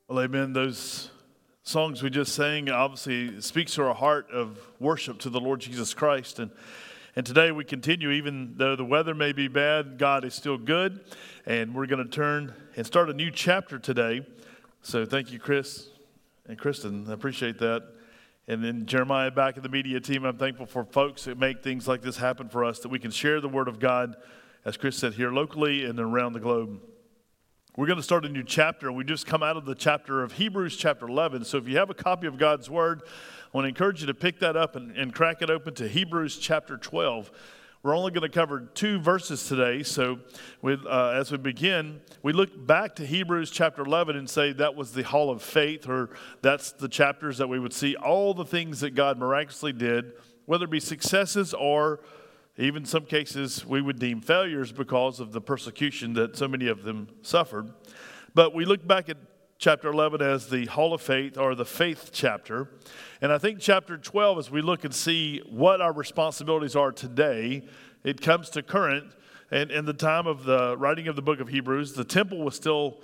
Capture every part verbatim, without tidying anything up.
Well, amen. Those songs we just sang obviously speaks to our heart of worship to the Lord Jesus Christ. And, and today we continue, even though the weather may be bad, God is still good. And we're going to turn and start a new chapter today. So thank you, Chris and Kristen. I appreciate that. And then Jeremiah back in the media team, I'm thankful for folks that make things like this happen for us, that we can share the Word of God, as Chris said, here locally and around the globe. We're going to start a new chapter. We just come out of the chapter of Hebrews chapter eleven. So if you have a copy of God's Word, I want to encourage you to pick that up and, and crack it open to Hebrews chapter twelve. We're only going to cover two verses today. So with, uh, as we begin, we look back to Hebrews chapter eleven and say that was the hall of faith, or that's the chapters that we would see all the things that God miraculously did, whether it be successes or even some cases we would deem failures because of the persecution that so many of them suffered. But we look back at chapter eleven as the Hall of Faith, or the faith chapter. And I think chapter twelve, as we look and see what our responsibilities are today, it comes to current. And in the time of the writing of the book of Hebrews, the temple was still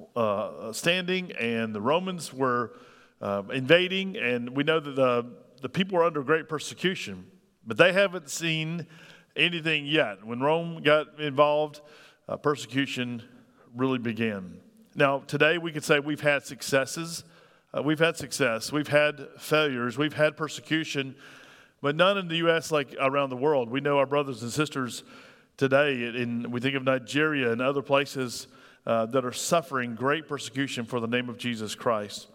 uh, standing, and the Romans were uh, invading. And we know that the, the people were under great persecution. But they haven't seen anything yet. When Rome got involved, uh, persecution really began. Now, today we could say we've had successes. Uh, we've had success. We've had failures. We've had persecution, but none in the U S like around the world. We know our brothers and sisters today, in, we think of Nigeria and other places uh, that are suffering great persecution for the name of Jesus Christ.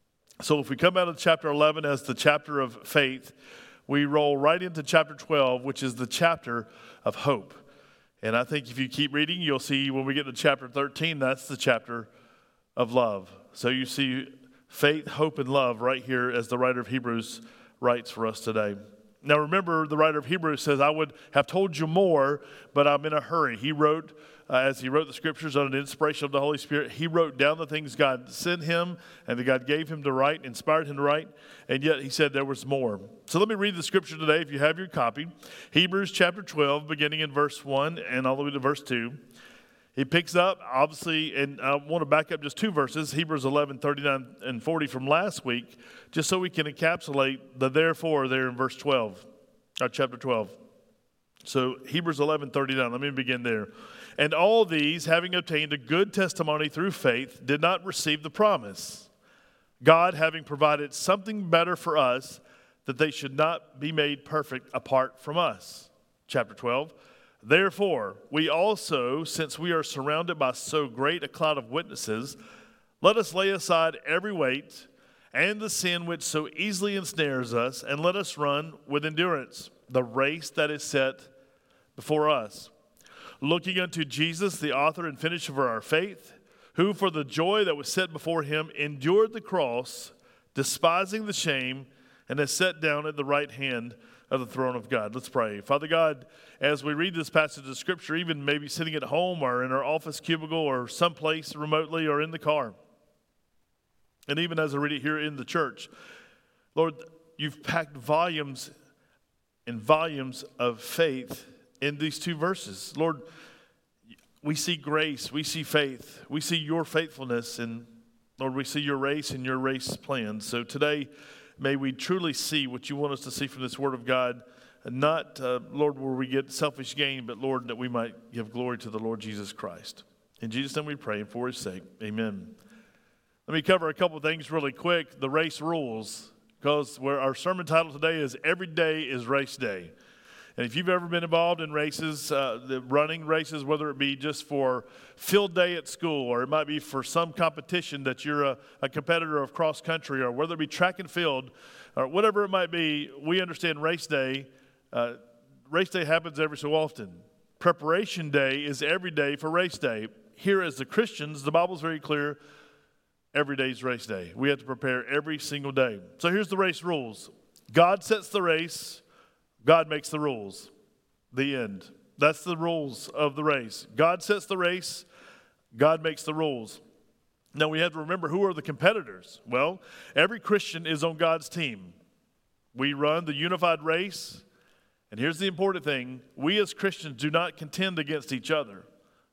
So if we come out of chapter eleven as the chapter of faith, we roll right into chapter twelve, which is the chapter of hope. And I think if you keep reading, you'll see when we get to chapter thirteen, that's the chapter of love. So you see faith, hope, and love right here as the writer of Hebrews writes for us today. Now remember, the writer of Hebrews says, I would have told you more, but I'm in a hurry. He wrote, uh, as he wrote the scriptures under the inspiration of the Holy Spirit, he wrote down the things God sent him and that God gave him to write, inspired him to write, and yet he said there was more. So let me read the scripture today if you have your copy. Hebrews chapter twelve, beginning in verse one and all the way to verse two. He picks up, obviously, and I want to back up just two verses, Hebrews eleven, thirty-nine and forty from last week, just so we can encapsulate the therefore there in verse twelve, or chapter twelve. So Hebrews eleven, thirty-nine, let me begin there. And all these, having obtained a good testimony through faith, did not receive the promise, God having provided something better for us, that they should not be made perfect apart from us. Chapter twelve. Therefore, we also, since we are surrounded by so great a cloud of witnesses, let us lay aside every weight and the sin which so easily ensnares us, and let us run with endurance the race that is set before us. Looking unto Jesus, the author and finisher of our faith, who for the joy that was set before him endured the cross, despising the shame, and has sat down at the right hand of the throne of God. Let's pray. Father God, as we read this passage of Scripture, even maybe sitting at home or in our office cubicle or someplace remotely or in the car, and even as I read it here in the church, Lord, you've packed volumes and volumes of faith in these two verses. Lord, we see grace, we see faith, we see your faithfulness, and Lord, we see your race and your race plan. So today, may we truly see what you want us to see from this word of God, and not, uh, Lord, where we get selfish gain, but Lord, that we might give glory to the Lord Jesus Christ. In Jesus' name we pray, and for his sake, amen. Let me cover a couple of things really quick. The race rules, because where our sermon title today is Every Day is Race Day. And if you've ever been involved in races, uh, the running races, whether it be just for field day at school, or it might be for some competition that you're a, a competitor of cross country, or whether it be track and field, or whatever it might be, we understand race day. Uh, race day happens every so often. Preparation day is every day for race day. Here as the Christians, the Bible's very clear, every day is race day. We have to prepare every single day. So here's the race rules. God sets the race. God makes the rules. The end. That's the rules of the race. God sets the race. God makes the rules. Now we have to remember, who are the competitors? Well, every Christian is on God's team. We run the unified race. And here's the important thing. We as Christians do not contend against each other.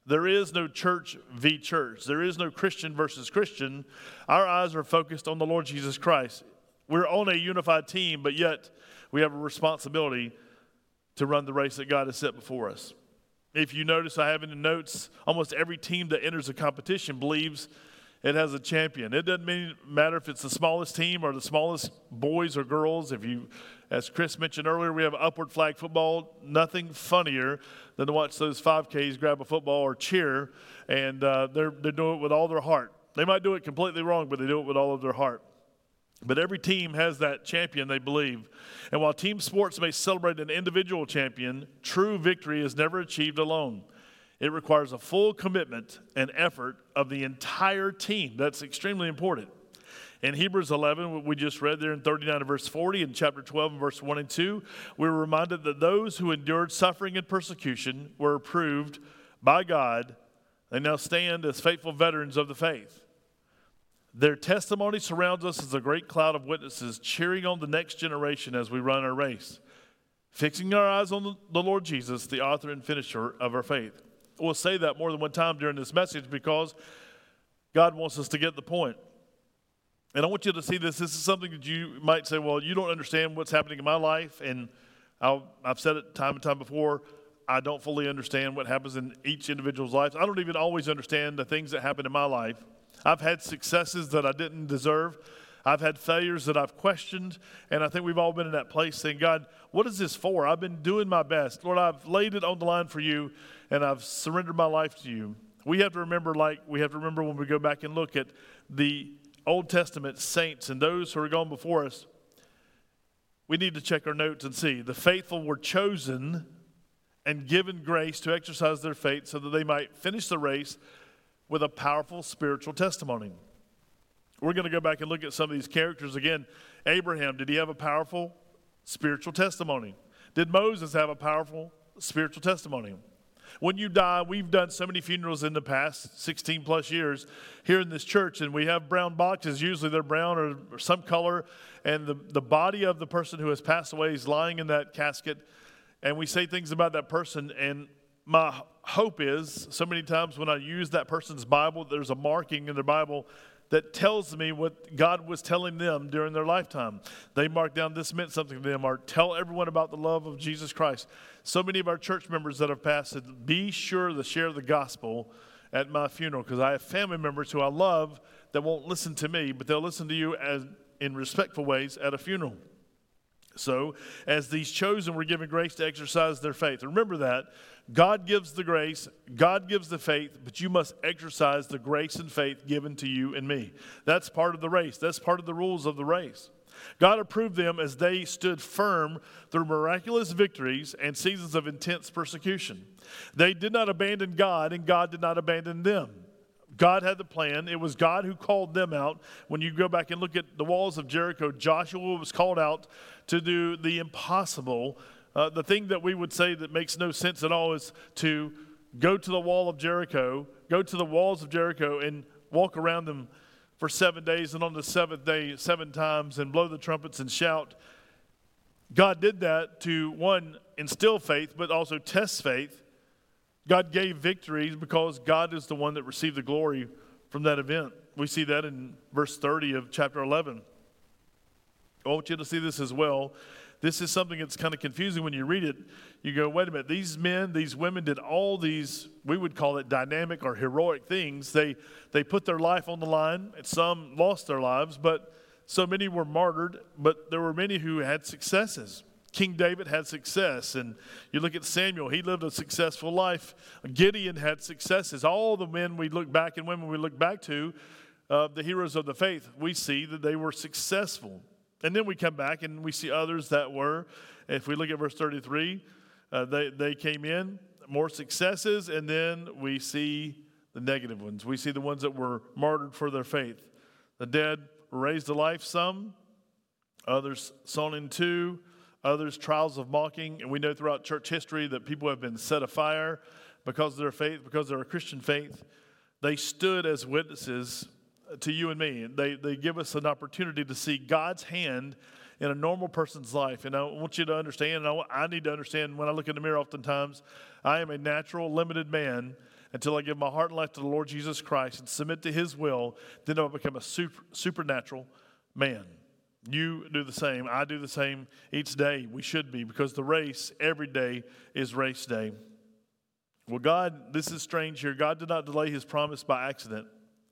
There is no church v. church. There is no Christian versus Christian. Our eyes are focused on the Lord Jesus Christ. We're on a unified team, but yet we have a responsibility to run the race that God has set before us. If you notice, I have in the notes, almost every team that enters a competition believes it has a champion. It doesn't mean, matter if it's the smallest team or the smallest boys or girls. If you, as Chris mentioned earlier, we have upward flag football. Nothing funnier than to watch those five Ks grab a football or cheer, and uh, they're, they're doing it with all their heart. They might do it completely wrong, but they do it with all of their heart. But every team has that champion they believe. And while team sports may celebrate an individual champion, true victory is never achieved alone. It requires a full commitment and effort of the entire team. That's extremely important. In Hebrews eleven, what we just read there in thirty-nine and verse forty, in chapter twelve and verse one and two, we were reminded that those who endured suffering and persecution were approved by God. They now stand as faithful veterans of the faith. Their testimony surrounds us as a great cloud of witnesses, cheering on the next generation as we run our race, fixing our eyes on the Lord Jesus, the author and finisher of our faith. We'll say that more than one time during this message because God wants us to get the point. And I want you to see this. This is something that you might say, well, you don't understand what's happening in my life. And I'll, I've said it time and time before, I don't fully understand what happens in each individual's life. I don't even always understand the things that happen in my life. I've had successes that I didn't deserve. I've had failures that I've questioned, and I think we've all been in that place saying, God, what is this for? I've been doing my best. Lord, I've laid it on the line for you, and I've surrendered my life to you. We have to remember, like we have to remember when we go back and look at the Old Testament saints and those who are gone before us, we need to check our notes and see. The faithful were chosen and given grace to exercise their faith so that they might finish the race with a powerful spiritual testimony. We're going to go back and look at some of these characters again. Abraham, did he have a powerful spiritual testimony? Did Moses have a powerful spiritual testimony? When you die, we've done so many funerals in the past sixteen plus years here in this church, and we have brown boxes. Usually they're brown or, or some color, and the, the body of the person who has passed away is lying in that casket, and we say things about that person. And my hope is, so many times when I use that person's Bible, there's a marking in their Bible that tells me what God was telling them during their lifetime. They mark down this meant something to them, or tell everyone about the love of Jesus Christ. So many of our church members that have passed said, be sure to share the gospel at my funeral, because I have family members who I love that won't listen to me, but they'll listen to you as in respectful ways at a funeral. So, as these chosen were given grace to exercise their faith. Remember that. God gives the grace, God gives the faith, but you must exercise the grace and faith given to you and me. That's part of the race. That's part of the rules of the race. God approved them as they stood firm through miraculous victories and seasons of intense persecution. They did not abandon God, and God did not abandon them. God had the plan. It was God who called them out. When you go back and look at the walls of Jericho, Joshua was called out to do the impossible. Uh, the thing that we would say that makes no sense at all is to go to the wall of Jericho, go to the walls of Jericho and walk around them for seven days, and on the seventh day, seven times, and blow the trumpets and shout. God did that to, one, instill faith, but also test faith. God gave victories because God is the one that received the glory from that event. We see that in verse thirty of chapter eleven. I want you to see this as well. This is something that's kind of confusing when you read it. You go, wait a minute, these men, these women did all these, we would call it dynamic or heroic things. They they put their life on the line, and some lost their lives, but so many were martyred, but there were many who had successes. King David had success, and you look at Samuel, he lived a successful life. Gideon had successes. All the men we look back and women we look back to, uh, the heroes of the faith, we see that they were successful. And then we come back and we see others that were, if we look at verse thirty-three, uh, they, they came in, more successes, and then we see the negative ones. We see the ones that were martyred for their faith. The dead were raised to life, some, others sawn in two, others trials of mocking. And we know throughout church history that people have been set afire because of their faith, because of their Christian faith. They stood as witnesses to you and me. They they give us an opportunity to see God's hand in a normal person's life. And I want you to understand, and I, I need to understand when I look in the mirror oftentimes, I am a natural, limited man, until I give my heart and life to the Lord Jesus Christ and submit to his will, then I'll become a super, supernatural man. You do the same. I do the same each day. We should be, because the race every day is race day. Well, God, this is strange here. God did not delay his promise by accident.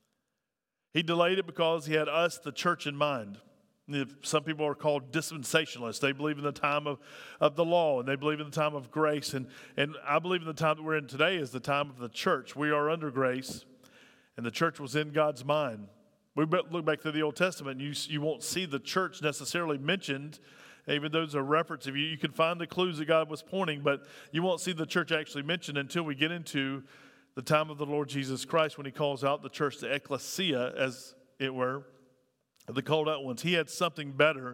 He delayed it because he had us, the church, in mind. Some people are called dispensationalists. They believe in the time of, of the law, and they believe in the time of grace. And, and I believe in the time that we're in today is the time of the church. We are under grace, and the church was in God's mind. We look back to the Old Testament, and you, you won't see the church necessarily mentioned, even though there's a reference. If you, you can find the clues that God was pointing, but you won't see the church actually mentioned until we get into the time of the Lord Jesus Christ, when he calls out the church, the ecclesia, as it were, the called out ones. He had something better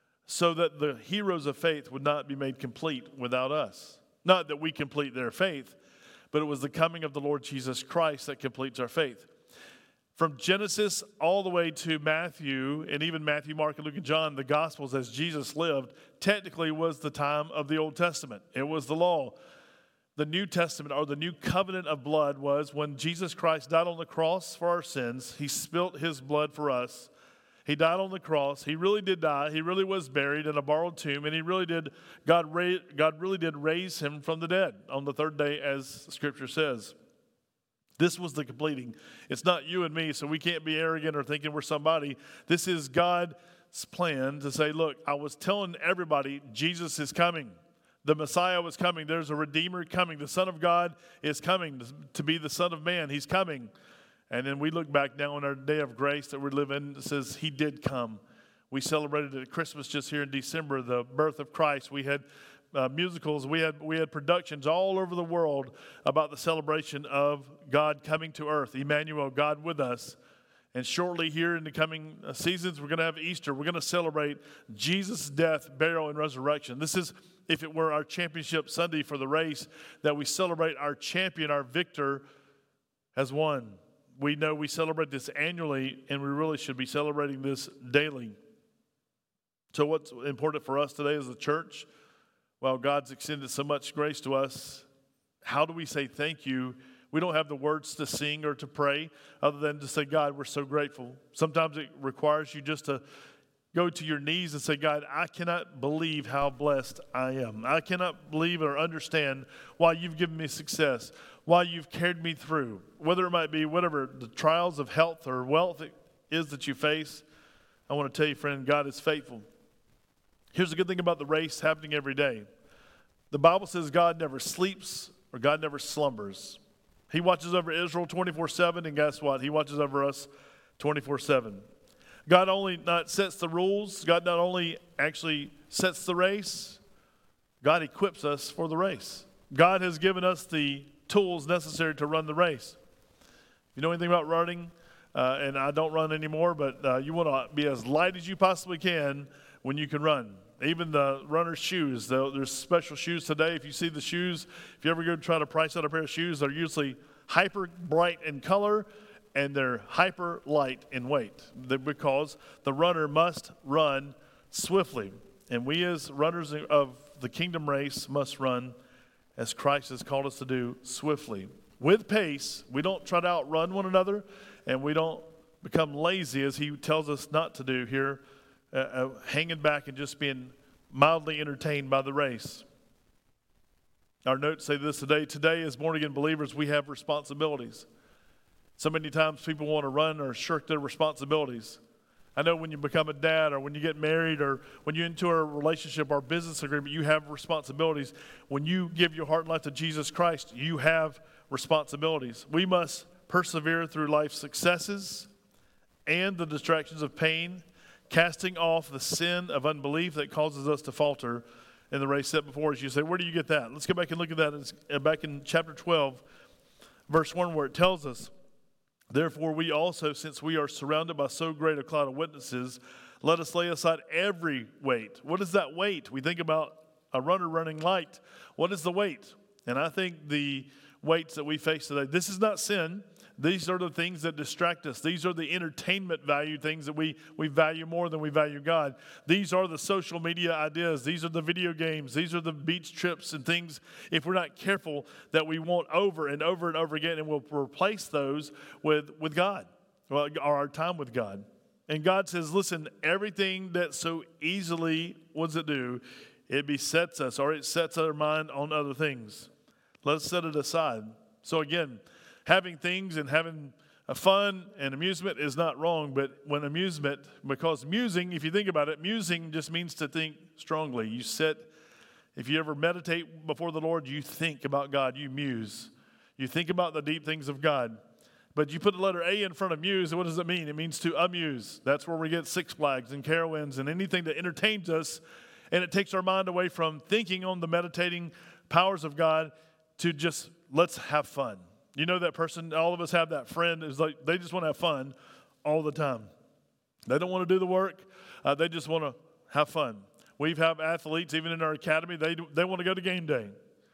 so that the heroes of faith would not be made complete without us. Not that we complete their faith, but it was the coming of the Lord Jesus Christ that completes our faith. From Genesis all the way to Matthew, and even Matthew, Mark, and Luke, and John, the Gospels as Jesus lived, technically was the time of the Old Testament. It was the law. The New Testament, or the new covenant of blood, was when Jesus Christ died on the cross for our sins. He spilt his blood for us. He died on the cross. He really did die. He really was buried in a borrowed tomb, and he really did, God, ra- God really did raise him from the dead on the third day, as Scripture says. This was the completing. It's not you and me, so we can't be arrogant or thinking we're somebody. This is God's plan to say, look, I was telling everybody Jesus is coming. The Messiah was coming. There's a Redeemer coming. The Son of God is coming to be the Son of Man. He's coming. And then we look back now on our day of grace that we live in. It says he did come. We celebrated at Christmas just here in December, the birth of Christ. We had Uh, musicals, we had we had productions all over the world about the celebration of God coming to earth, Emmanuel, God with us. And shortly here in the coming seasons, we're going to have Easter. We're going to celebrate Jesus' death, burial, and resurrection. This is, if it were our championship Sunday for the race, that we celebrate our champion, our victor, has won. We know we celebrate this annually, and we really should be celebrating this daily. So what's important for us today as a church? Well, God's extended so much grace to us. How do we say thank you? We don't have the words to sing or to pray other than to say, God, we're so grateful. Sometimes it requires you just to go to your knees and say, God, I cannot believe how blessed I am. I cannot believe or understand why you've given me success, why you've carried me through, whether it might be whatever the trials of health or wealth it is that you face. I want to tell you, friend, God is faithful. Here's the good thing about the race happening every day. The Bible says God never sleeps or God never slumbers. He watches over Israel twenty-four seven, and guess what? He watches over us twenty-four seven. God only not sets the rules. God not only actually sets the race, God equips us for the race. God has given us the tools necessary to run the race. If you know anything about running, uh, and I don't run anymore, but uh, you want to be as light as you possibly can when you can run. Even the runner's shoes, there's special shoes today. If you see the shoes, if you ever go try to price out a pair of shoes, they're usually hyper bright in color and they're hyper light in weight, because the runner must run swiftly. And we as runners of the kingdom race must run as Christ has called us to do, swiftly. With pace, we don't try to outrun one another, and we don't become lazy as he tells us not to do here. Uh, uh, hanging back and just being mildly entertained by the race. Our notes say this today. Today, as born-again believers, we have responsibilities. So many times people want to run or shirk their responsibilities. I know when you become a dad or when you get married or when you enter a relationship or business agreement, you have responsibilities. When you give your heart and life to Jesus Christ, you have responsibilities. We must persevere through life's successes and the distractions of pain, casting off the sin of unbelief that causes us to falter in the race set before us. You say, where do you get that? Let's go back and look at that. It's back in chapter twelve, verse one, where it tells us, therefore we also, since we are surrounded by so great a cloud of witnesses, let us lay aside every weight. What is that weight? We think about a runner running light. What is the weight? And I think the weights that we face today. This is not sin. These are the things that distract us. These are the entertainment value things that we, we value more than we value God. These are the social media ideas. These are the video games. These are the beach trips and things, if we're not careful, that we want over and over and over again, and we'll replace those with, with God, well, or our time with God. And God says, listen, everything that so easily, what does it do? It besets us, or it sets our mind on other things. Let's set it aside. So again, having things and having a fun and amusement is not wrong, but when amusement, because musing, if you think about it, musing just means to think strongly. You sit, if you ever meditate before the Lord, you think about God, you muse. You think about the deep things of God. But you put the letter A in front of muse, what does it mean? It means to amuse. That's where we get Six Flags and Carowinds and anything that entertains us, and it takes our mind away from thinking on the meditating powers of God to just let's have fun. You know that person, all of us have that friend who's like, they just want to have fun all the time. They don't want to do the work. Uh, they just want to have fun. We have athletes, even in our academy, they they want to go to game day.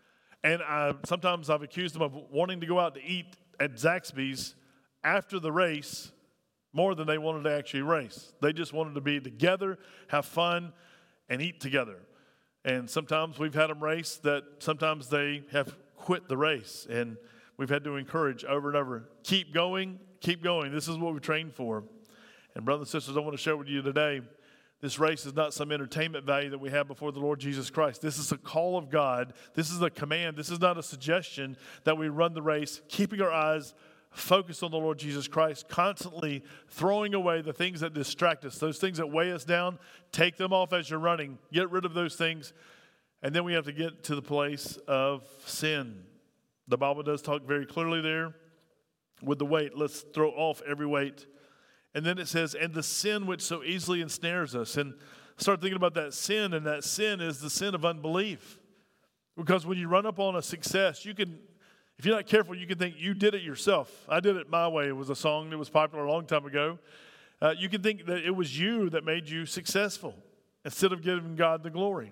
And I, sometimes I've accused them of wanting to go out to eat at Zaxby's after the race more than they wanted to actually race. They just wanted to be together, have fun, and eat together. And sometimes we've had them race that sometimes they have quit the race. And we've had to encourage over and over, keep going, keep going. This is what we trained for. And brothers and sisters, I want to share with you today, this race is not some entertainment value that we have before the Lord Jesus Christ. This is a call of God. This is a command. This is not a suggestion that we run the race, keeping our eyes focused on the Lord Jesus Christ, constantly throwing away the things that distract us, those things that weigh us down. Take them off as you're running. Get rid of those things. And then we have to get to the place of sin. The Bible does talk very clearly there with the weight. Let's throw off every weight. And then it says, and the sin which so easily ensnares us. And start thinking about that sin, and that sin is the sin of unbelief. Because when you run up on a success, you can, if you're not careful, you can think you did it yourself. I did it my way. It was a song that was popular a long time ago. Uh, you can think that it was you that made you successful instead of giving God the glory.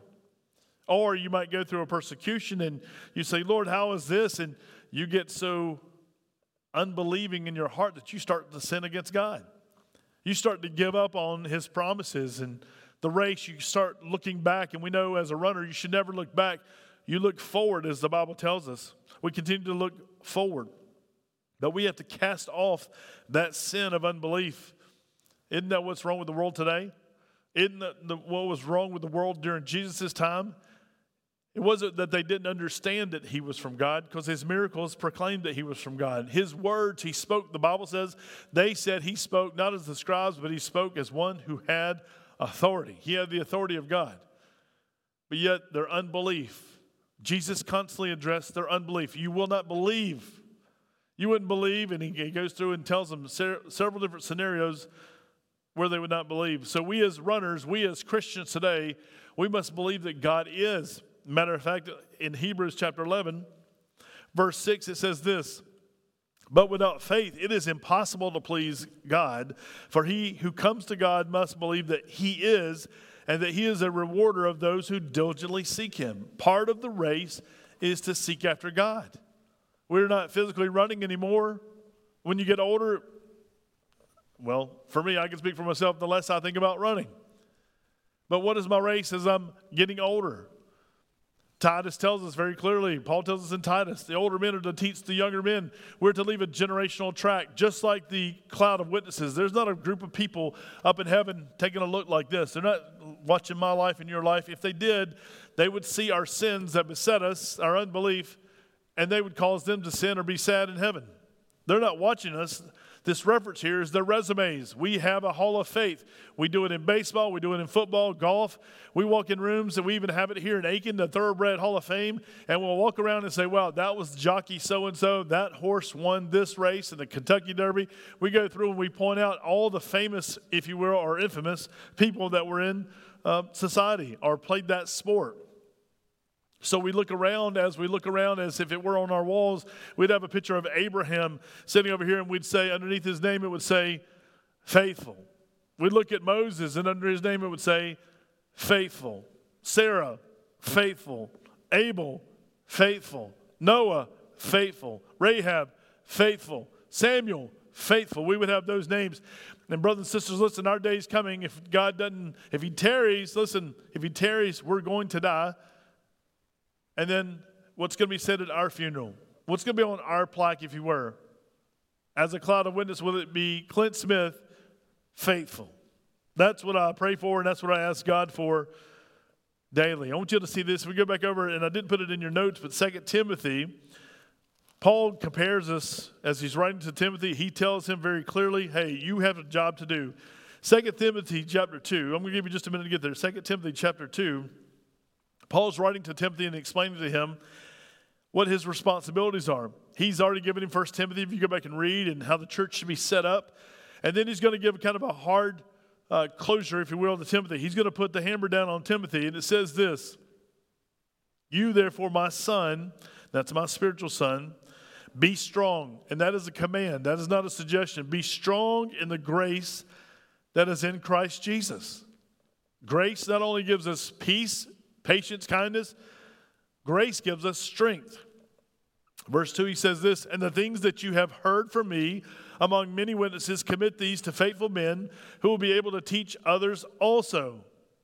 Or you might go through a persecution and you say, Lord, how is this? And you get so unbelieving in your heart that you start to sin against God. You start to give up on his promises, and the race, you start looking back. And we know as a runner, you should never look back. You look forward, as the Bible tells us. We continue to look forward. But we have to cast off that sin of unbelief. Isn't that what's wrong with the world today? Isn't that the, what was wrong with the world during Jesus' time? It wasn't that they didn't understand that he was from God, because his miracles proclaimed that he was from God. His words he spoke, the Bible says, they said he spoke not as the scribes, but he spoke as one who had authority. He had the authority of God. But yet their unbelief, Jesus constantly addressed their unbelief. You will not believe. You wouldn't believe, and he goes through and tells them several different scenarios where they would not believe. So we as runners, we as Christians today, we must believe that God is. Matter of fact, in Hebrews chapter eleven, verse six, it says this, but without faith it is impossible to please God, for he who comes to God must believe that he is, and that he is a rewarder of those who diligently seek him. Part of the race is to seek after God. We're not physically running anymore. When you get older, well, for me, I can speak for myself, the less I think about running. But what is my race as I'm getting older? Titus tells us very clearly, Paul tells us in Titus, the older men are to teach the younger men. We're to leave a generational track, just like the cloud of witnesses. There's not a group of people up in heaven taking a look like this. They're not watching my life and your life. If they did, they would see our sins that beset us, our unbelief, and they would cause them to sin or be sad in heaven. They're not watching us. This reference here is their resumes. We have a hall of faith. We do it in baseball. We do it in football, golf. We walk in rooms, and we even have it here in Aiken, the Thoroughbred Hall of Fame, and we'll walk around and say, wow, that was jockey so-and-so. That horse won this race in the Kentucky Derby. We go through and we point out all the famous, if you will, or infamous people that were in uh, society or played that sport. So we look around, as we look around as if it were on our walls, we'd have a picture of Abraham sitting over here, and we'd say, underneath his name, it would say, faithful. We'd look at Moses, and under his name, it would say, faithful. Sarah, faithful. Abel, faithful. Noah, faithful. Rahab, faithful. Samuel, faithful. We would have those names. And brothers and sisters, listen, our day's coming. If God doesn't, if he tarries, listen, if he tarries, we're going to die. And then what's going to be said at our funeral? What's going to be on our plaque, if you were? As a cloud of witness, will it be Clint Smith, faithful? That's what I pray for, and that's what I ask God for daily. I want you to see this. We go back over, and I didn't put it in your notes, but Second Timothy, Paul compares us as he's writing to Timothy. He tells him very clearly, hey, you have a job to do. Second Timothy chapter two. I'm going to give you just a minute to get there. Second Timothy chapter two. Paul's writing to Timothy and explaining to him what his responsibilities are. He's already given him First Timothy, if you go back and read, and how the church should be set up. And then he's going to give kind of a hard uh, closure, if you will, to Timothy. He's going to put the hammer down on Timothy, and it says this: you, therefore, my son, that's my spiritual son, be strong. And that is a command. That is not a suggestion. Be strong in the grace that is in Christ Jesus. Grace not only gives us peace, patience, kindness, grace gives us strength. Verse two, he says this: and the things that you have heard from me among many witnesses, commit these to faithful men who will be able to teach others also.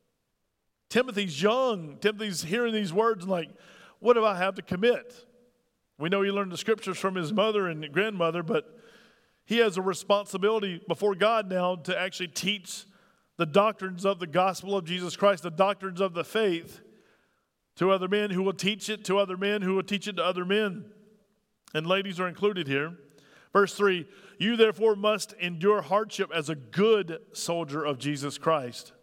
Timothy's young. Timothy's hearing these words and like, what do I have to commit? We know he learned the scriptures from his mother and grandmother, but he has a responsibility before God now to actually teach the doctrines of the gospel of Jesus Christ, the doctrines of the faith, to other men who will teach it to other men who will teach it to other men. And ladies are included here. Verse three, you therefore must endure hardship as a good soldier of Jesus Christ.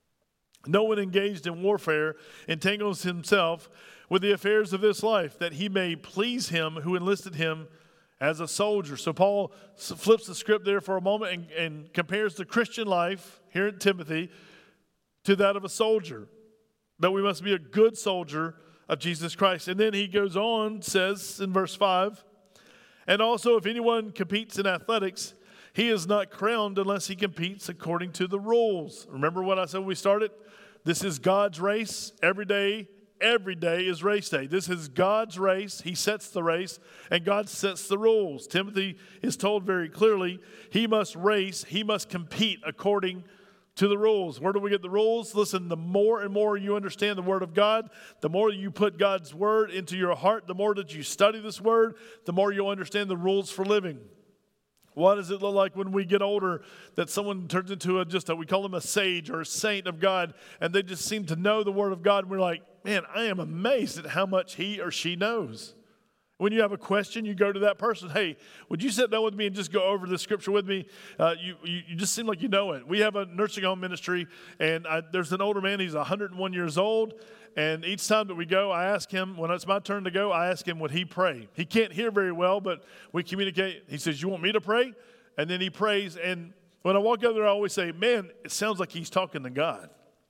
No one engaged in warfare entangles himself with the affairs of this life, that he may please him who enlisted him as a soldier. So Paul flips the script there for a moment and, and compares the Christian life here in Timothy to that of a soldier. That we must be a good soldier of Jesus Christ. And then he goes on, says in verse five, and also if anyone competes in athletics, he is not crowned unless he competes according to the rules. Remember what I said when we started? This is God's race. Every day, every day is race day. This is God's race. He sets the race, and God sets the rules. Timothy is told very clearly he must race, he must compete according to the rules. Where do we get the rules? Listen, the more and more you understand the Word of God, the more you put God's Word into your heart, the more that you study this Word, the more you'll understand the rules for living. What does it look like when we get older that someone turns into a, just a, we call them a sage or a saint of God, and they just seem to know the Word of God, and we're like, man, I am amazed at how much he or she knows. When you have a question, you go to that person. Hey, would you sit down with me and just go over the scripture with me? Uh, you, you you just seem like you know it. We have a nursing home ministry, and I, there's an older man. He's one hundred one years old, and each time that we go, I ask him, when it's my turn to go, I ask him, would he pray? He can't hear very well, but we communicate. He says, you want me to pray? And then he prays, and when I walk over there, I always say, man, it sounds like he's talking to God.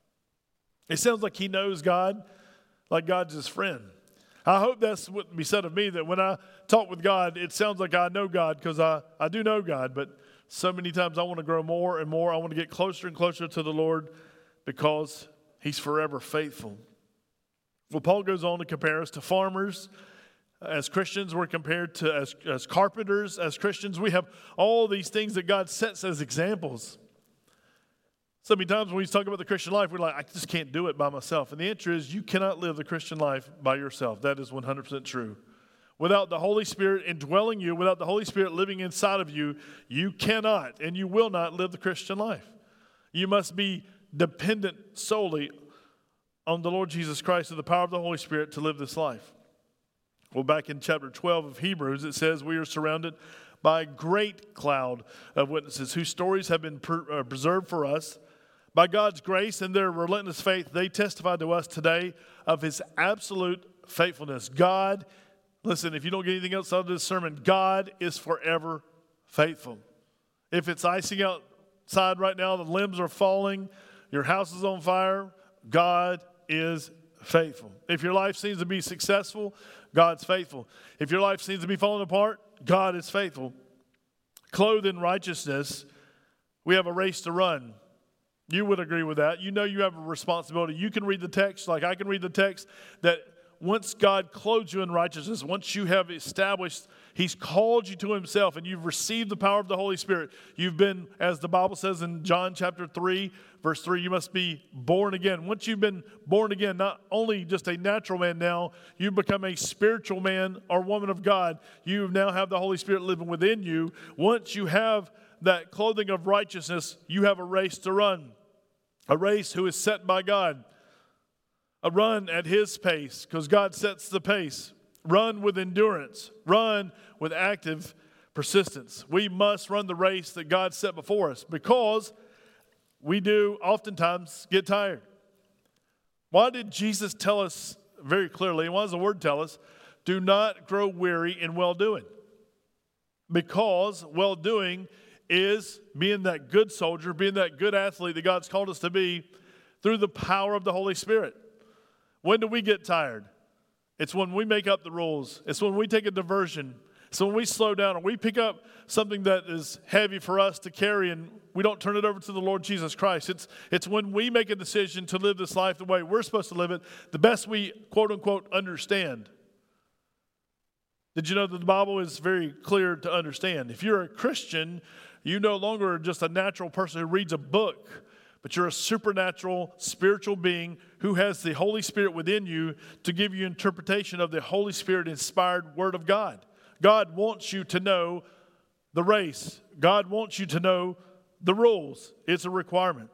It sounds like he knows God, like God's his friend. I hope that's what be said of me, that when I talk with God, it sounds like I know God, because I, I do know God, but so many times I want to grow more and more. I want to get closer and closer to the Lord because he's forever faithful. Well, Paul goes on to compare us to farmers. As Christians, we're compared to as, as carpenters. As Christians, we have all these things that God sets as examples. So many times when we talk about the Christian life, we're like, I just can't do it by myself. And the answer is you cannot live the Christian life by yourself. That is one hundred percent true. Without the Holy Spirit indwelling you, without the Holy Spirit living inside of you, you cannot and you will not live the Christian life. You must be dependent solely on the Lord Jesus Christ and the power of the Holy Spirit to live this life. Well, back in chapter twelve of Hebrews, it says we are surrounded by a great cloud of witnesses whose stories have been per, uh, preserved for us. By God's grace and their relentless faith, they testify to us today of his absolute faithfulness. God, listen, if you don't get anything else out of this sermon, God is forever faithful. If it's icing outside right now, the limbs are falling, your house is on fire, God is faithful. If your life seems to be successful, God's faithful. If your life seems to be falling apart, God is faithful. Clothed in righteousness, we have a race to run. You would agree with that. You know you have a responsibility. You can read the text like I can read the text that once God clothes you in righteousness, once you have established, He's called you to Himself and you've received the power of the Holy Spirit, you've been, as the Bible says in John chapter three, verse three, you must be born again. Once you've been born again, not only just a natural man now, you become a spiritual man or woman of God. You now have the Holy Spirit living within you. Once you have that clothing of righteousness, you have a race to run. A race who is set by God. A run at His pace, because God sets the pace. Run with endurance. Run with active persistence. We must run the race that God set before us, because we do oftentimes get tired. Why did Jesus tell us very clearly, and why does the Word tell us, do not grow weary in well-doing? Because well-doing is being that good soldier, being that good athlete that God's called us to be through the power of the Holy Spirit. When do we get tired? It's when we make up the rules. It's when we take a diversion. It's when we slow down or we pick up something that is heavy for us to carry and we don't turn it over to the Lord Jesus Christ. It's, it's when we make a decision to live this life the way we're supposed to live it, the best we, quote unquote, understand. Did you know that the Bible is very clear to understand? If you're a Christian, you no longer are just a natural person who reads a book, but you're a supernatural, spiritual being who has the Holy Spirit within you to give you interpretation of the Holy Spirit-inspired Word of God. God wants you to know the race. God wants you to know the rules. It's a requirement.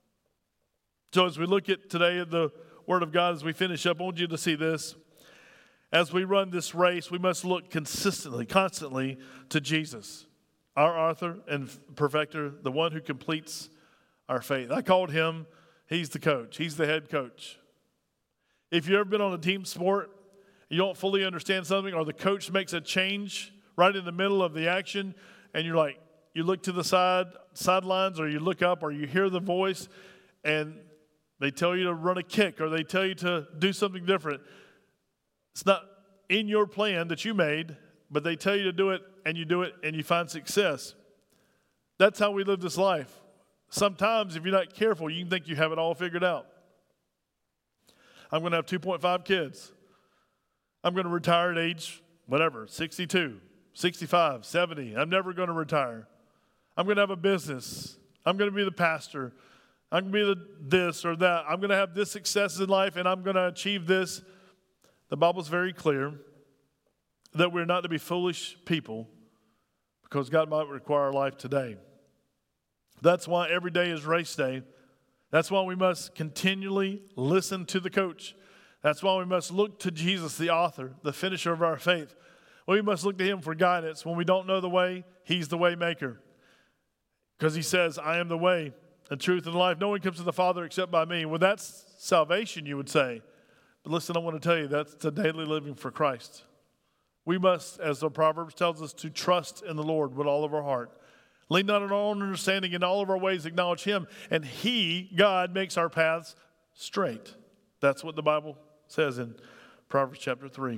So as we look at today at the Word of God, as we finish up, I want you to see this. As we run this race, we must look consistently, constantly to Jesus, our author and perfecter, the one who completes our faith. I called him, he's the coach. He's the head coach. If you've ever been on a team sport, you don't fully understand something, or the coach makes a change right in the middle of the action, and you're like, you look to the side, sidelines, or you look up, or you hear the voice, and they tell you to run a kick, or they tell you to do something different. It's not in your plan that you made, but they tell you to do it, and you do it, and you find success. That's how we live this life. Sometimes, if you're not careful, you can think you have it all figured out. I'm going to have two point five kids. I'm going to retire at age, whatever, sixty-two, sixty-five, seventy. I'm never going to retire. I'm going to have a business. I'm going to be the pastor. I'm going to be the this or that. I'm going to have this success in life, and I'm going to achieve this. The Bible's very clear that we're not to be foolish people because God might require our life today. That's why every day is race day. That's why we must continually listen to the coach. That's why we must look to Jesus, the author, the finisher of our faith. We must look to Him for guidance. When we don't know the way, He's the way maker. Because He says, I am the way, the truth, and the life. No one comes to the Father except by me. Well, that's salvation, you would say. But listen, I want to tell you, that's the daily living for Christ. We must, as the Proverbs tells us, to trust in the Lord with all of our heart. Lean not on our own understanding, in all of our ways acknowledge Him, and He, God, makes our paths straight. That's what the Bible says in Proverbs chapter three.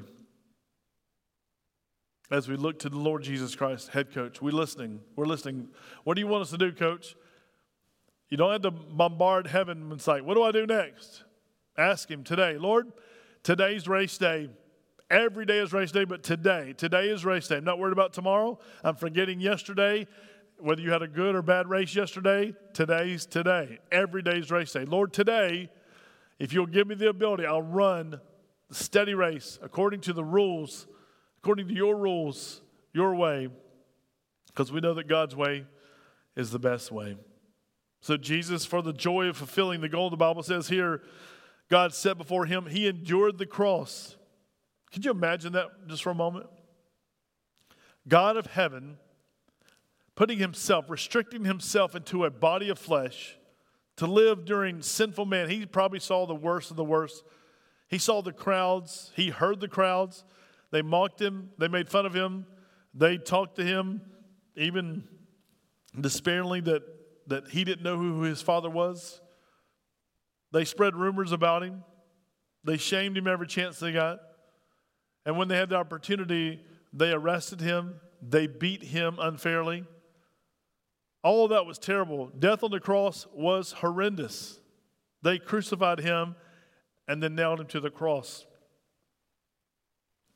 As we look to the Lord Jesus Christ, head coach, we're listening. We're listening. What do you want us to do, coach? You don't have to bombard heaven and say, what do I do next? Ask Him today. Lord, today's race day. Every day is race day, but today, today is race day. I'm not worried about tomorrow. I'm forgetting yesterday. Whether you had a good or bad race yesterday, today's today. Every day's race day. Lord, today, if you'll give me the ability, I'll run the steady race according to the rules, according to your rules, your way, because we know that God's way is the best way. So Jesus, for the joy of fulfilling the goal, the Bible says here, God set before Him, He endured the cross. Could you imagine that just for a moment? God of heaven, putting Himself, restricting Himself into a body of flesh to live during sinful man. He probably saw the worst of the worst. He saw the crowds. He heard the crowds. They mocked Him. They made fun of Him. They talked to Him, even despairingly that, that He didn't know who His Father was. They spread rumors about Him. They shamed Him every chance they got. And when they had the opportunity, they arrested Him. They beat Him unfairly. All of that was terrible. Death on the cross was horrendous. They crucified Him and then nailed Him to the cross.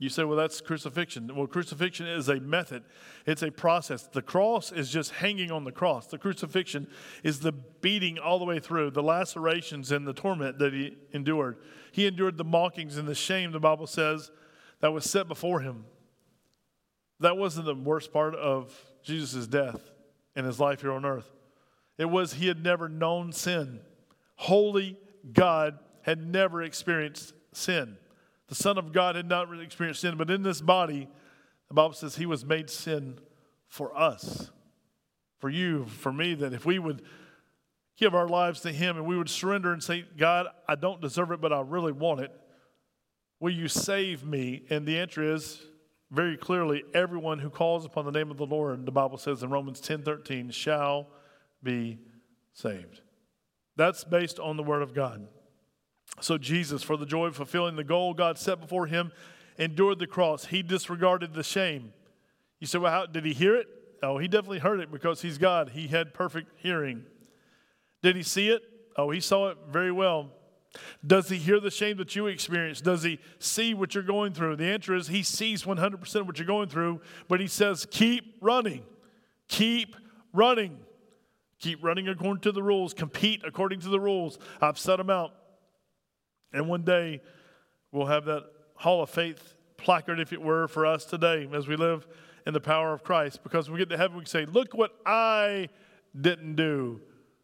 You say, well, that's crucifixion. Well, crucifixion is a method. It's a process. The cross is just hanging on the cross. The crucifixion is the beating all the way through, the lacerations and the torment that he endured. He endured the mockings and the shame, the Bible says, that was set before him. That wasn't the worst part of Jesus' death in his life here on earth. It was he had never known sin. Holy God had never experienced sin. The Son of God had not really experienced sin, but in this body, the Bible says he was made sin for us, for you, for me, that if we would give our lives to him and we would surrender and say, God, I don't deserve it, but I really want it. Will you save me? And the answer is very clearly, everyone who calls upon the name of the Lord, the Bible says in Romans ten thirteen, shall be saved. That's based on the Word of God. So Jesus, for the joy of fulfilling the goal God set before him, endured the cross. He disregarded the shame. You say, well, how did he hear it? Oh, he definitely heard it because he's God. He had perfect hearing. Did he see it? Oh, he saw it very well. Does he hear the shame that you experience? Does he see what you're going through? The answer is he sees one hundred percent of what you're going through, but he says, keep running. Keep running. Keep running according to the rules. Compete according to the rules. I've set them out. And one day, we'll have that Hall of Faith placard, if it were, for us today as we live in the power of Christ. Because when we get to heaven, we can say, look what I didn't do.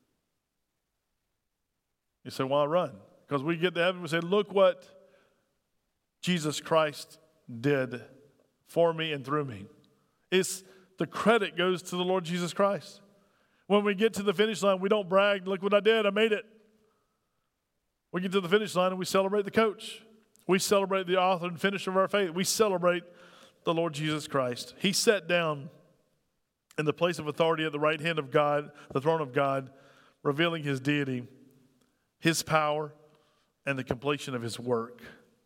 You say, why run? Because we get to heaven, we say, look what Jesus Christ did for me and through me. It's the credit goes to the Lord Jesus Christ. When we get to the finish line, we don't brag, look what I did, I made it. We get to the finish line and we celebrate the coach. We celebrate the author and finisher of our faith. We celebrate the Lord Jesus Christ. He sat down in the place of authority at the right hand of God, the throne of God, revealing his deity, his power, and the completion of his work.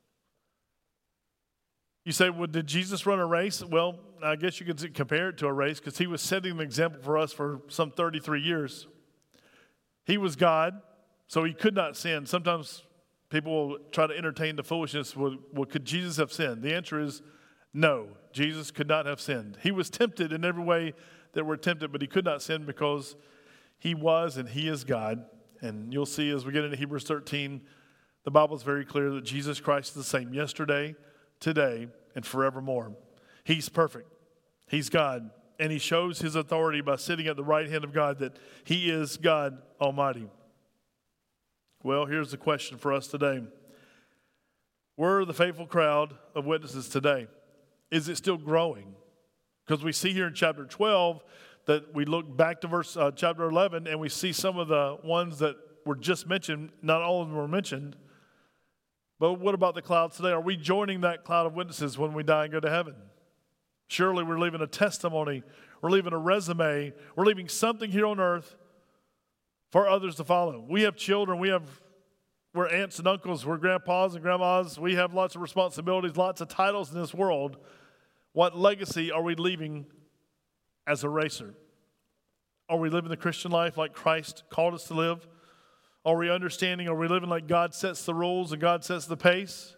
You say, well, did Jesus run a race? Well, I guess you could compare it to a race because he was setting an example for us for some thirty-three years. He was God. So he could not sin. Sometimes people will try to entertain the foolishness. Well, well, could Jesus have sinned? The answer is no. Jesus could not have sinned. He was tempted in every way that we're tempted, but he could not sin because he was and he is God. And you'll see as we get into Hebrews thirteen, the Bible is very clear that Jesus Christ is the same yesterday, today, and forevermore. He's perfect. He's God. And he shows his authority by sitting at the right hand of God that he is God Almighty. Well, here's the question for us today. Where are the faithful crowd of witnesses today? Is it still growing? Because we see here in chapter twelve that we look back to verse uh, chapter eleven and we see some of the ones that were just mentioned. Not all of them were mentioned. But what about the clouds today? Are we joining that cloud of witnesses when we die and go to heaven? Surely we're leaving a testimony. We're leaving a resume. We're leaving something here on earth for others to follow. We have children. We have, we're aunts and uncles. We're grandpas and grandmas. We have lots of responsibilities, lots of titles in this world. What legacy are we leaving as a racer? Are we living the Christian life like Christ called us to live? Are we understanding? Are we living like God sets the rules and God sets the pace?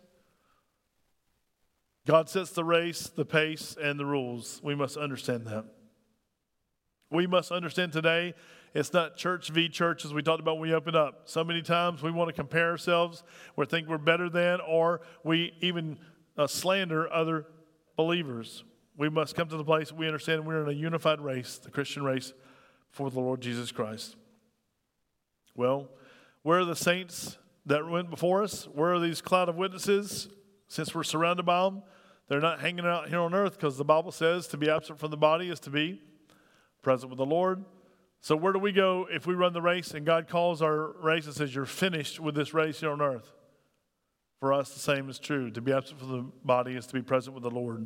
God sets the race, the pace, and the rules. We must understand that. We must understand today it's not church v. church as we talked about when we opened up. So many times we want to compare ourselves. We think we're better than, or we even uh, slander other believers. We must come to the place we understand we're in a unified race, the Christian race, for the Lord Jesus Christ. Well, where are the saints that went before us? Where are these cloud of witnesses? Since we're surrounded by them, they're not hanging out here on earth because the Bible says to be absent from the body is to be present with the Lord. So where do we go if we run the race and God calls our race and says, you're finished with this race here on earth? For us, the same is true. To be absent from the body is to be present with the Lord.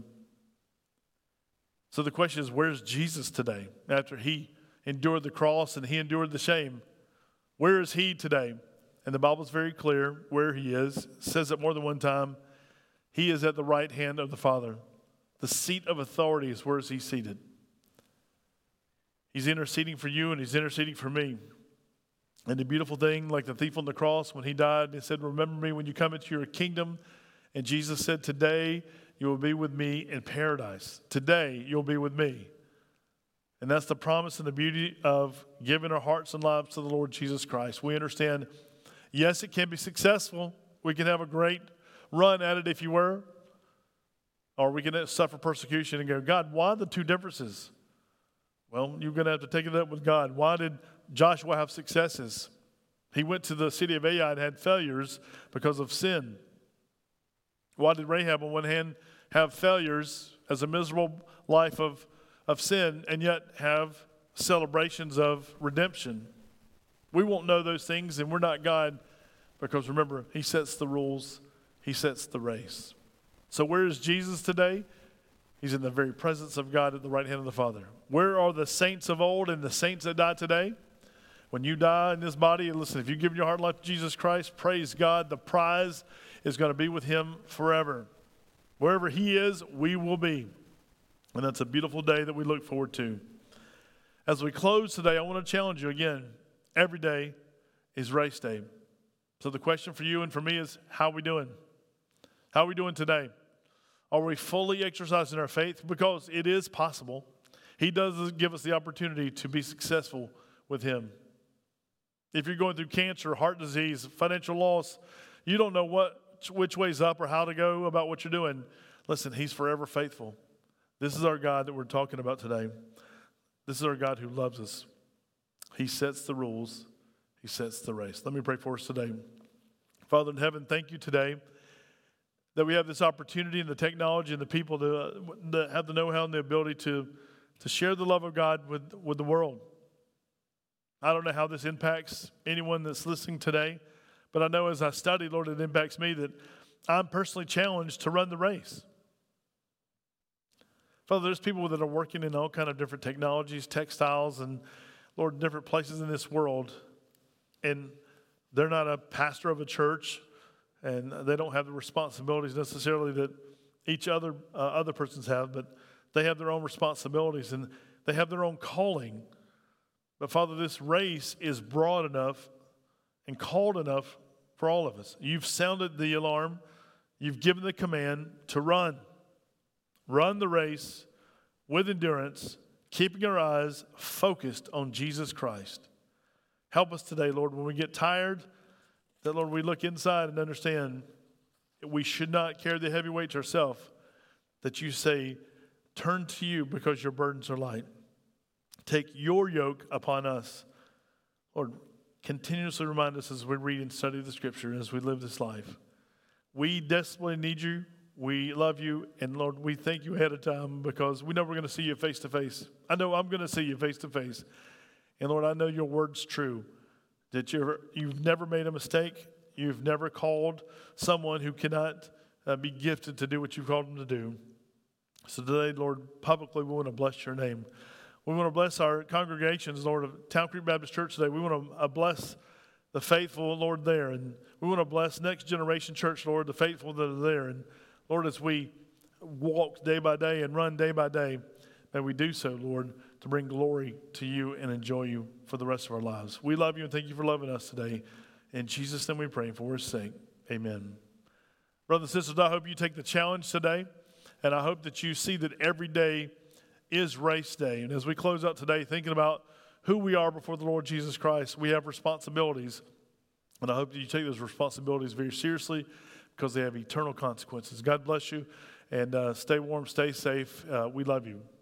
So the question is, where's Jesus today after he endured the cross and he endured the shame? Where is he today? And the Bible is very clear where he is. It says it more than one time. He is at the right hand of the Father. The seat of authority is where is he seated. He's interceding for you and he's interceding for me. And the beautiful thing, like the thief on the cross, when he died, he said, remember me when you come into your kingdom. And Jesus said, today you will be with me in paradise. Today, you'll be with me. And that's the promise and the beauty of giving our hearts and lives to the Lord Jesus Christ. We understand, yes, it can be successful. We can have a great run at it if you were. Or we can suffer persecution and go, God, why the two differences? Well, you're going to have to take it up with God. Why did Joshua have successes? He went to the city of Ai and had failures because of sin. Why did Rahab on one hand have failures as a miserable life of, of sin and yet have celebrations of redemption? We won't know those things, and we're not God, because remember, he sets the rules, he sets the race. So where is Jesus today? He's in the very presence of God at the right hand of the Father. Where are the saints of old and the saints that die today? When you die in this body, and listen, if you give your heart and life to Jesus Christ, praise God, the prize is going to be with him forever. Wherever he is, we will be. And that's a beautiful day that we look forward to. As we close today, I want to challenge you again. Every day is race day. So the question for you and for me is, how are we doing? How are we doing today? Are we fully exercising our faith? Because it is possible. He does give us the opportunity to be successful with him. If you're going through cancer, heart disease, financial loss, you don't know what which way's up or how to go about what you're doing. Listen, he's forever faithful. This is our God that we're talking about today. This is our God who loves us. He sets the rules. He sets the race. Let me pray for us today. Father in heaven, thank you today that we have this opportunity and the technology and the people to, uh, that have the know-how and the ability to, to share the love of God with, with the world. I don't know how this impacts anyone that's listening today, but I know as I study, Lord, it impacts me that I'm personally challenged to run the race. Father, there's people that are working in all kind of different technologies, textiles, and, Lord, different places in this world, and they're not a pastor of a church, and they don't have the responsibilities necessarily that each other uh, other persons have, but they have their own responsibilities, and they have their own calling. But, Father, this race is broad enough and called enough for all of us. You've sounded the alarm. You've given the command to run. Run the race with endurance, keeping our eyes focused on Jesus Christ. Help us today, Lord, when we get tired, that, Lord, we look inside and understand that we should not carry the heavy weights ourselves, that you say, turn to you because your burdens are light. Take your yoke upon us. Lord, continuously remind us as we read and study the Scripture and as we live this life. We desperately need you. We love you. And Lord, we thank you ahead of time because we know we're going to see you face to face. I know I'm going to see you face to face. And Lord, I know your word's true, that you're, you've never made a mistake. You've never called someone who cannot uh, be gifted to do what you've called them to do. So today, Lord, publicly we want to bless your name. We want to bless our congregations, Lord, of Town Creek Baptist Church today. We want to uh, bless the faithful, Lord, there. And we want to bless Next Generation Church, Lord, the faithful that are there. And Lord, as we walk day by day and run day by day, may we do so, Lord, to bring glory to you and enjoy you for the rest of our lives. We love you and thank you for loving us today. In Jesus' name we pray for his sake. Amen. Brothers and sisters, I hope you take the challenge today, and I hope that you see that every day is race day. And as we close out today, thinking about who we are before the Lord Jesus Christ, we have responsibilities. And I hope that you take those responsibilities very seriously because they have eternal consequences. God bless you, and uh, stay warm, stay safe. Uh, we love you.